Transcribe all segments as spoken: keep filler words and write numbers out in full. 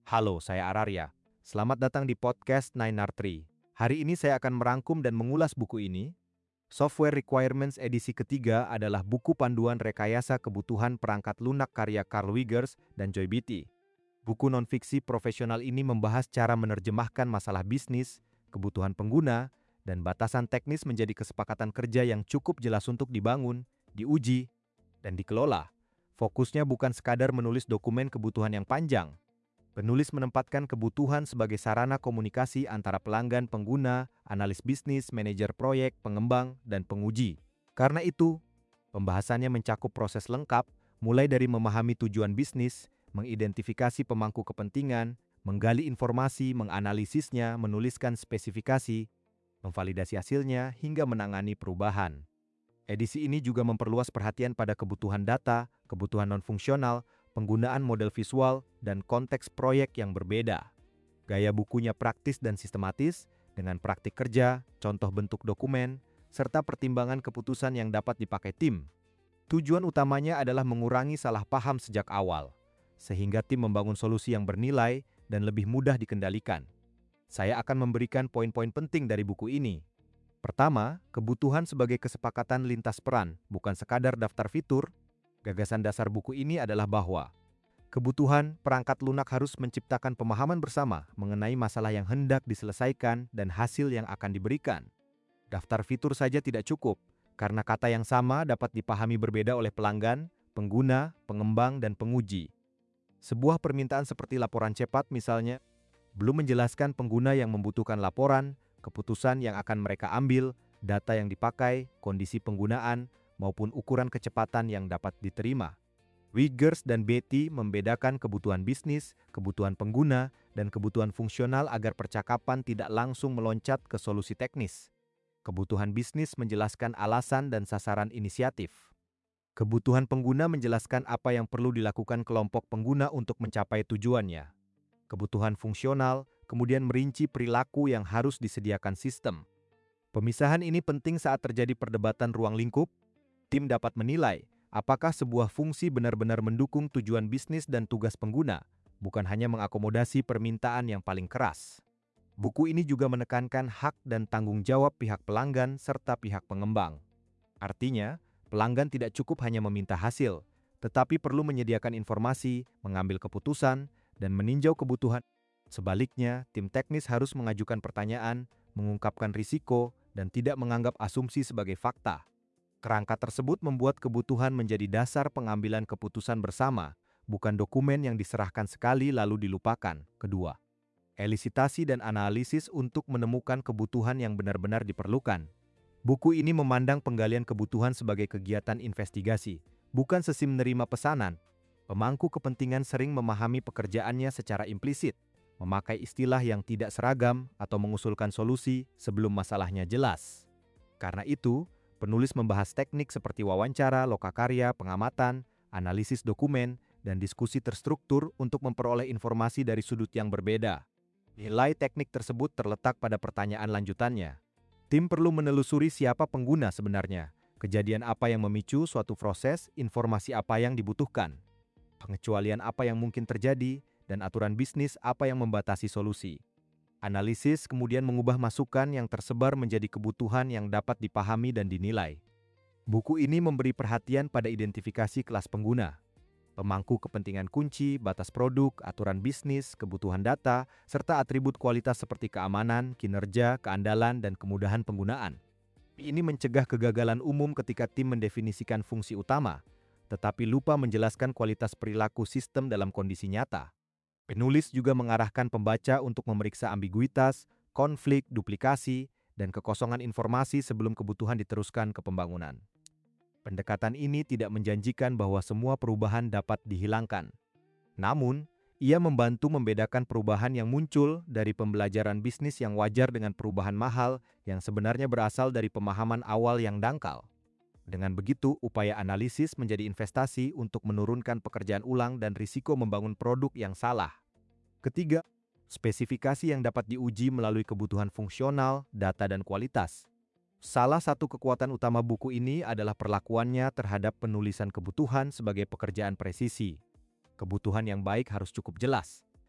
Halo, saya Ararya. Selamat datang di podcast nine R three. Hari ini saya akan merangkum dan mengulas buku ini. Software Requirements edisi ketiga adalah buku panduan rekayasa kebutuhan perangkat lunak karya Carl Wiggers dan Joy Beatty. Buku non-fiksi profesional ini membahas cara menerjemahkan masalah bisnis, kebutuhan pengguna, dan batasan teknis menjadi kesepakatan kerja yang cukup jelas untuk dibangun, diuji, dan dikelola. Fokusnya bukan sekadar menulis dokumen kebutuhan yang panjang. Penulis menempatkan kebutuhan sebagai sarana komunikasi antara pelanggan, pengguna, analis bisnis, manajer proyek, pengembang, dan penguji. Karena itu, pembahasannya mencakup proses lengkap, mulai dari memahami tujuan bisnis, mengidentifikasi pemangku kepentingan, menggali informasi, menganalisisnya, menuliskan spesifikasi, memvalidasi hasilnya, hingga menangani perubahan. Edisi ini juga memperluas perhatian pada kebutuhan data, kebutuhan non-fungsional, penggunaan model visual, dan konteks proyek yang berbeda. Gaya bukunya praktis dan sistematis, dengan praktik kerja, contoh bentuk dokumen, serta pertimbangan keputusan yang dapat dipakai tim. Tujuan utamanya adalah mengurangi salah paham sejak awal, sehingga tim membangun solusi yang bernilai dan lebih mudah dikendalikan. Saya akan memberikan poin-poin penting dari buku ini. Pertama, kebutuhan sebagai kesepakatan lintas peran, bukan sekadar daftar fitur. Gagasan dasar buku ini adalah bahwa kebutuhan perangkat lunak harus menciptakan pemahaman bersama mengenai masalah yang hendak diselesaikan dan hasil yang akan diberikan. Daftar fitur saja tidak cukup, karena kata yang sama dapat dipahami berbeda oleh pelanggan, pengguna, pengembang, dan penguji. Sebuah permintaan seperti laporan cepat misalnya, belum menjelaskan pengguna yang membutuhkan laporan, keputusan yang akan mereka ambil, data yang dipakai, kondisi penggunaan, maupun ukuran kecepatan yang dapat diterima. Wiggers dan Beatty membedakan kebutuhan bisnis, kebutuhan pengguna, dan kebutuhan fungsional agar percakapan tidak langsung meloncat ke solusi teknis. Kebutuhan bisnis menjelaskan alasan dan sasaran inisiatif. Kebutuhan pengguna menjelaskan apa yang perlu dilakukan kelompok pengguna untuk mencapai tujuannya. Kebutuhan fungsional kemudian merinci perilaku yang harus disediakan sistem. Pemisahan ini penting saat terjadi perdebatan ruang lingkup. Tim dapat menilai apakah sebuah fungsi benar-benar mendukung tujuan bisnis dan tugas pengguna, bukan hanya mengakomodasi permintaan yang paling keras. Buku ini juga menekankan hak dan tanggung jawab pihak pelanggan serta pihak pengembang. Artinya, pelanggan tidak cukup hanya meminta hasil, tetapi perlu menyediakan informasi, mengambil keputusan, dan meninjau kebutuhan. Sebaliknya, tim teknis harus mengajukan pertanyaan, mengungkapkan risiko, dan tidak menganggap asumsi sebagai fakta. Kerangka tersebut membuat kebutuhan menjadi dasar pengambilan keputusan bersama, bukan dokumen yang diserahkan sekali lalu dilupakan. Kedua, elisitasi dan analisis untuk menemukan kebutuhan yang benar-benar diperlukan. Buku ini memandang penggalian kebutuhan sebagai kegiatan investigasi, bukan sesi menerima pesanan. Pemangku kepentingan sering memahami pekerjaannya secara implisit, memakai istilah yang tidak seragam atau mengusulkan solusi sebelum masalahnya jelas. Karena itu, penulis membahas teknik seperti wawancara, lokakarya, pengamatan, analisis dokumen, dan diskusi terstruktur untuk memperoleh informasi dari sudut yang berbeda. Nilai teknik tersebut terletak pada pertanyaan lanjutannya. Tim perlu menelusuri siapa pengguna sebenarnya, kejadian apa yang memicu suatu proses, informasi apa yang dibutuhkan, pengecualian apa yang mungkin terjadi, dan aturan bisnis apa yang membatasi solusi. Analisis kemudian mengubah masukan yang tersebar menjadi kebutuhan yang dapat dipahami dan dinilai. Buku ini memberi perhatian pada identifikasi kelas pengguna, pemangku kepentingan kunci, batas produk, aturan bisnis, kebutuhan data, serta atribut kualitas seperti keamanan, kinerja, keandalan, dan kemudahan penggunaan. Ini mencegah kegagalan umum ketika tim mendefinisikan fungsi utama, tetapi lupa menjelaskan kualitas perilaku sistem dalam kondisi nyata. Penulis juga mengarahkan pembaca untuk memeriksa ambiguitas, konflik, duplikasi, dan kekosongan informasi sebelum kebutuhan diteruskan ke pembangunan. Pendekatan ini tidak menjanjikan bahwa semua perubahan dapat dihilangkan. Namun, ia membantu membedakan perubahan yang muncul dari pembelajaran bisnis yang wajar dengan perubahan mahal yang sebenarnya berasal dari pemahaman awal yang dangkal. Dengan begitu, upaya analisis menjadi investasi untuk menurunkan pekerjaan ulang dan risiko membangun produk yang salah. Ketiga, spesifikasi yang dapat diuji melalui kebutuhan fungsional, data, dan kualitas. Salah satu kekuatan utama buku ini adalah perlakuannya terhadap penulisan kebutuhan sebagai pekerjaan presisi. Kebutuhan yang baik harus cukup jelas.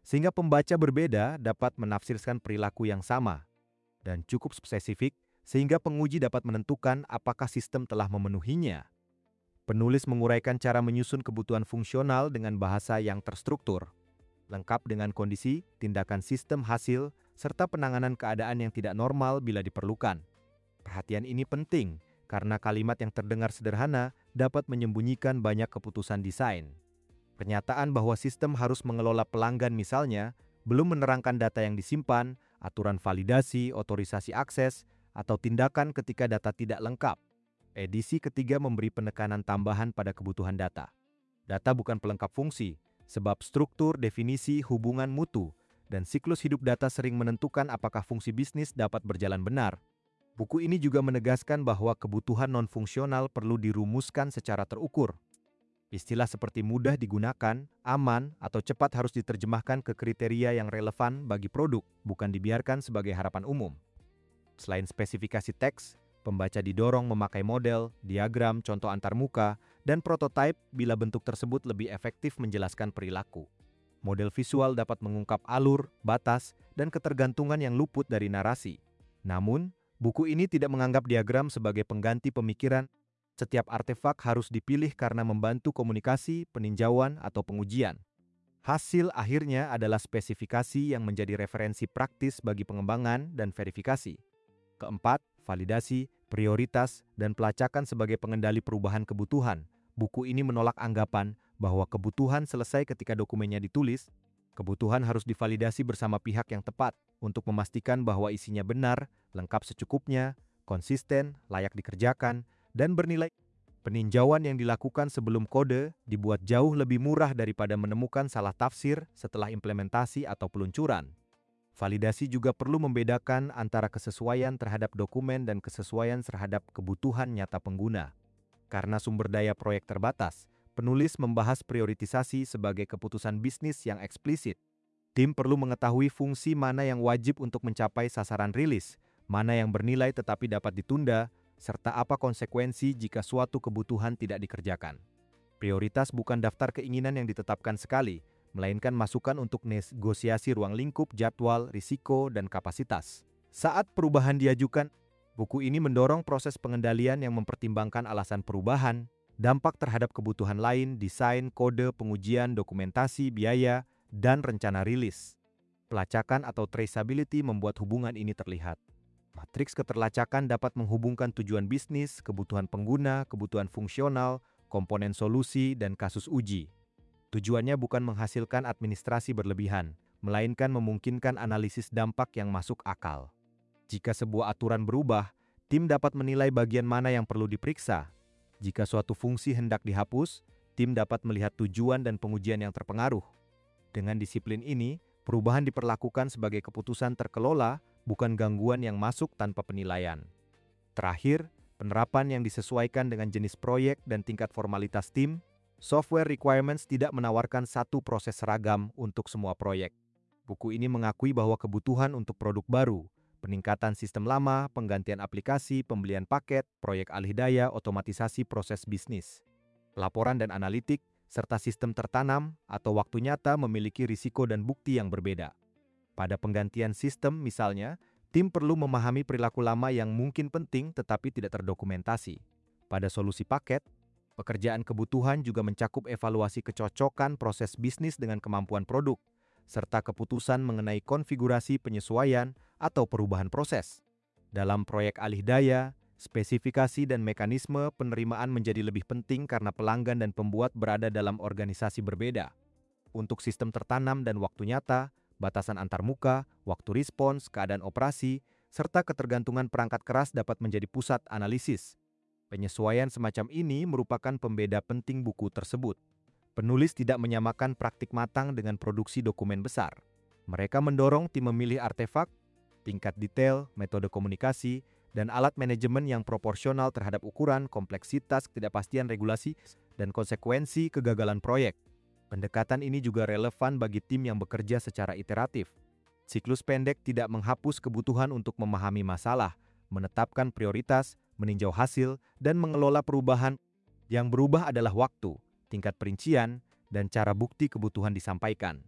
sehingga pembaca berbeda dapat menafsirkan perilaku yang sama, dan cukup spesifik sehingga penguji dapat menentukan apakah sistem telah memenuhinya. Penulis menguraikan cara menyusun kebutuhan fungsional dengan bahasa yang terstruktur, lengkap dengan kondisi, tindakan sistem hasil, serta penanganan keadaan yang tidak normal bila diperlukan. Perhatian ini penting karena kalimat yang terdengar sederhana dapat menyembunyikan banyak keputusan desain. Pernyataan bahwa sistem harus mengelola pelanggan misalnya, belum menerangkan data yang disimpan, aturan validasi, otorisasi akses, atau tindakan ketika data tidak lengkap. Edisi ketiga memberi penekanan tambahan pada kebutuhan data. Data bukan pelengkap fungsi, sebab struktur, definisi, hubungan mutu, dan siklus hidup data sering menentukan apakah fungsi bisnis dapat berjalan benar. Buku ini juga menegaskan bahwa kebutuhan non-fungsional perlu dirumuskan secara terukur. Istilah seperti mudah digunakan, aman, atau cepat harus diterjemahkan ke kriteria yang relevan bagi produk, bukan dibiarkan sebagai harapan umum. Selain spesifikasi teks, pembaca didorong memakai model, diagram, contoh antarmuka, dan prototipe bila bentuk tersebut lebih efektif menjelaskan perilaku. Model visual dapat mengungkap alur, batas, dan ketergantungan yang luput dari narasi. Namun, buku ini tidak menganggap diagram sebagai pengganti pemikiran. Setiap artefak harus dipilih karena membantu komunikasi, peninjauan, atau pengujian. Hasil akhirnya adalah spesifikasi yang menjadi referensi praktis bagi pengembangan dan verifikasi. Keempat, validasi, prioritas, dan pelacakan sebagai pengendali perubahan kebutuhan. Buku ini menolak anggapan bahwa kebutuhan selesai ketika dokumennya ditulis. Kebutuhan harus divalidasi bersama pihak yang tepat untuk memastikan bahwa isinya benar, lengkap secukupnya, konsisten, layak dikerjakan, dan bernilai. Peninjauan yang dilakukan sebelum kode dibuat jauh lebih murah daripada menemukan salah tafsir setelah implementasi atau peluncuran. Validasi juga perlu membedakan antara kesesuaian terhadap dokumen dan kesesuaian terhadap kebutuhan nyata pengguna. Karena sumber daya proyek terbatas, penulis membahas prioritisasi sebagai keputusan bisnis yang eksplisit. Tim perlu mengetahui fungsi mana yang wajib untuk mencapai sasaran rilis, mana yang bernilai tetapi dapat ditunda, serta apa konsekuensi jika suatu kebutuhan tidak dikerjakan. Prioritas bukan daftar keinginan yang ditetapkan sekali, melainkan masukan untuk negosiasi ruang lingkup, jadwal, risiko, dan kapasitas. Saat perubahan diajukan, buku ini mendorong proses pengendalian yang mempertimbangkan alasan perubahan, dampak terhadap kebutuhan lain, desain, kode, pengujian, dokumentasi, biaya, dan rencana rilis. Pelacakan atau traceability membuat hubungan ini terlihat. Matriks keterlacakan dapat menghubungkan tujuan bisnis, kebutuhan pengguna, kebutuhan fungsional, komponen solusi, dan kasus uji. Tujuannya bukan menghasilkan administrasi berlebihan, melainkan memungkinkan analisis dampak yang masuk akal. Jika sebuah aturan berubah, tim dapat menilai bagian mana yang perlu diperiksa. Jika suatu fungsi hendak dihapus, tim dapat melihat tujuan dan pengujian yang terpengaruh. Dengan disiplin ini, perubahan diperlakukan sebagai keputusan terkelola, bukan gangguan yang masuk tanpa penilaian. Terakhir, penerapan yang disesuaikan dengan jenis proyek dan tingkat formalitas tim. Software requirements tidak menawarkan satu proses seragam untuk semua proyek. Buku ini mengakui bahwa kebutuhan untuk produk baru, peningkatan sistem lama, penggantian aplikasi, pembelian paket, proyek alih daya, otomatisasi proses bisnis, laporan dan analitik, serta sistem tertanam atau waktu nyata memiliki risiko dan bukti yang berbeda. Pada penggantian sistem misalnya, tim perlu memahami perilaku lama yang mungkin penting tetapi tidak terdokumentasi. Pada solusi paket, pekerjaan kebutuhan juga mencakup evaluasi kecocokan proses bisnis dengan kemampuan produk, serta keputusan mengenai konfigurasi penyesuaian atau perubahan proses. Dalam proyek alih daya, spesifikasi dan mekanisme penerimaan menjadi lebih penting karena pelanggan dan pembuat berada dalam organisasi berbeda. Untuk sistem tertanam dan waktu nyata, batasan antarmuka, waktu respons, keadaan operasi, serta ketergantungan perangkat keras dapat menjadi pusat analisis. Penyesuaian semacam ini merupakan pembeda penting buku tersebut. Penulis tidak menyamakan praktik matang dengan produksi dokumen besar. Mereka mendorong tim memilih artefak, tingkat detail, metode komunikasi, dan alat manajemen yang proporsional terhadap ukuran, kompleksitas, ketidakpastian regulasi, dan konsekuensi kegagalan proyek. Pendekatan ini juga relevan bagi tim yang bekerja secara iteratif. Siklus pendek tidak menghapus kebutuhan untuk memahami masalah, menetapkan prioritas, meninjau hasil, dan mengelola perubahan. Yang berubah adalah waktu, tingkat perincian, dan cara bukti kebutuhan disampaikan.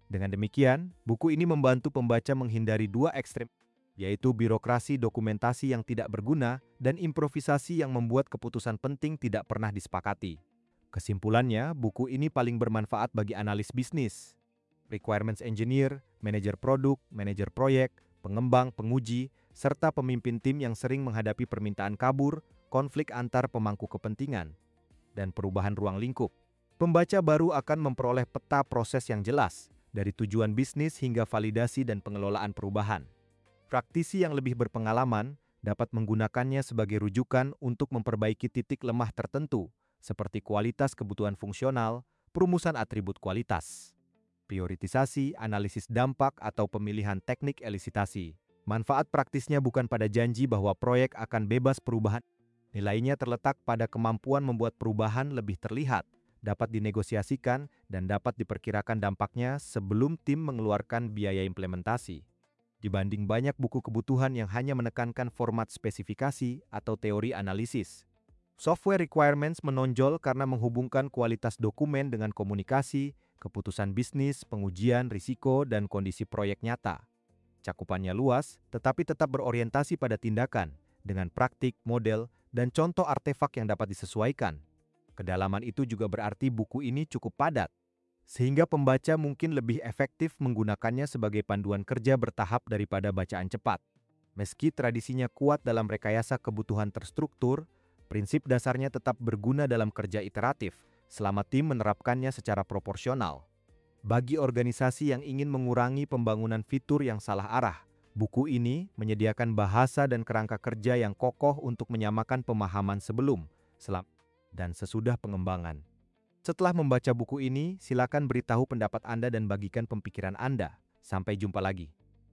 Dengan demikian, buku ini membantu pembaca menghindari dua ekstrem, yaitu birokrasi dokumentasi yang tidak berguna dan improvisasi yang membuat keputusan penting tidak pernah disepakati. Kesimpulannya, buku ini paling bermanfaat bagi analis bisnis, requirements engineer, manajer produk, manajer proyek, pengembang, penguji, serta pemimpin tim yang sering menghadapi permintaan kabur, konflik antar pemangku kepentingan, dan perubahan ruang lingkup. Pembaca baru akan memperoleh peta proses yang jelas, dari tujuan bisnis hingga validasi dan pengelolaan perubahan. Praktisi yang lebih berpengalaman dapat menggunakannya sebagai rujukan untuk memperbaiki titik lemah tertentu, seperti kualitas kebutuhan fungsional, perumusan atribut kualitas, prioritisasi, analisis dampak, atau pemilihan teknik elisitasi. Manfaat praktisnya bukan pada janji bahwa proyek akan bebas perubahan. Nilainya terletak pada kemampuan membuat perubahan lebih terlihat, dapat dinegosiasikan, dan dapat diperkirakan dampaknya sebelum tim mengeluarkan biaya implementasi. Dibanding banyak buku kebutuhan yang hanya menekankan format spesifikasi atau teori analisis, software requirements menonjol karena menghubungkan kualitas dokumen dengan komunikasi, keputusan bisnis, pengujian, risiko, dan kondisi proyek nyata. Cakupannya luas, tetapi tetap berorientasi pada tindakan, dengan praktik, model, dan contoh artefak yang dapat disesuaikan. Kedalaman itu juga berarti buku ini cukup padat, sehingga pembaca mungkin lebih efektif menggunakannya sebagai panduan kerja bertahap daripada bacaan cepat. Meski tradisinya kuat dalam rekayasa kebutuhan terstruktur, prinsip dasarnya tetap berguna dalam kerja iteratif, selama tim menerapkannya secara proporsional. Bagi organisasi yang ingin mengurangi pembangunan fitur yang salah arah, buku ini menyediakan bahasa dan kerangka kerja yang kokoh untuk menyamakan pemahaman sebelum, selama, dan sesudah pengembangan. Setelah membaca buku ini, silakan beritahu pendapat Anda dan bagikan pemikiran Anda. Sampai jumpa lagi.